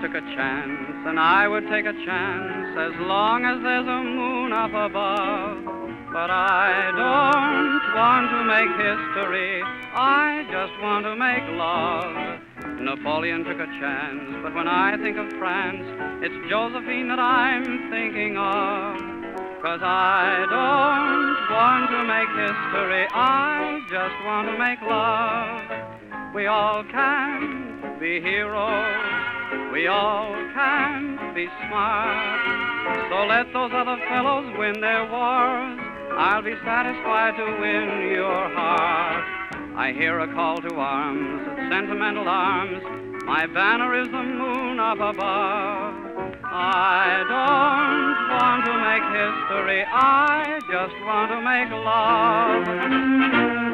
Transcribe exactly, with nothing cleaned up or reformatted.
took a chance, and I would take a chance as long as there's a moon up above. But I don't want to make history, I just want to make love. Napoleon took a chance, but when I think of France, it's Josephine that I'm thinking of. 'Cause I don't want to make history, I just want to make love. We all can be heroes, we all can be smart. So let those other fellows win their wars, I'll be satisfied to win your heart. I hear a call to arms, sentimental arms, my banner is the moon up above. I don't want to make history, I just want to make love.